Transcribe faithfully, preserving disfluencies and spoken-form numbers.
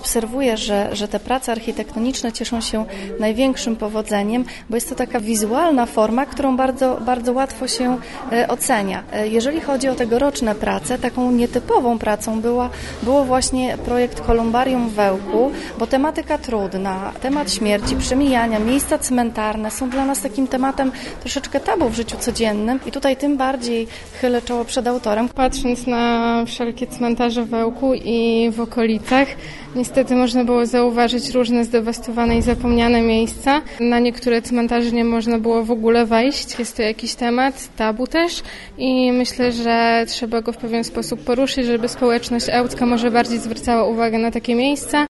obserwuję, że, że te prace architektoniczne cieszą się największym powodzeniem, bo jest to taka wizualna forma, którą bardzo, bardzo łatwo się ocenia. Jeżeli chodzi o tegoroczne prace, taką nietypową pracą była, było właśnie projekt Kolumbarium w Wełku, bo tematyka trudna, temat śmierci, przemijania, miejsca cmentarne są dla nas takim tematem troszeczkę tabu w życiu codziennym i tutaj tym bardziej chylę czoło przed autorem. Patrząc na wszelkie cmentarze w Wełku i w okolicach, niestety można było zauważyć różne zdewastowane i zapomniane miejsca. Na niektóre cmentarze nie można było w ogóle wejść. Jest to jakiś temat, tabu też i myślę, że trzeba go w pewien sposób poruszyć, żeby społeczność ełcka może bardziej zwracała uwagę na takie miejsca.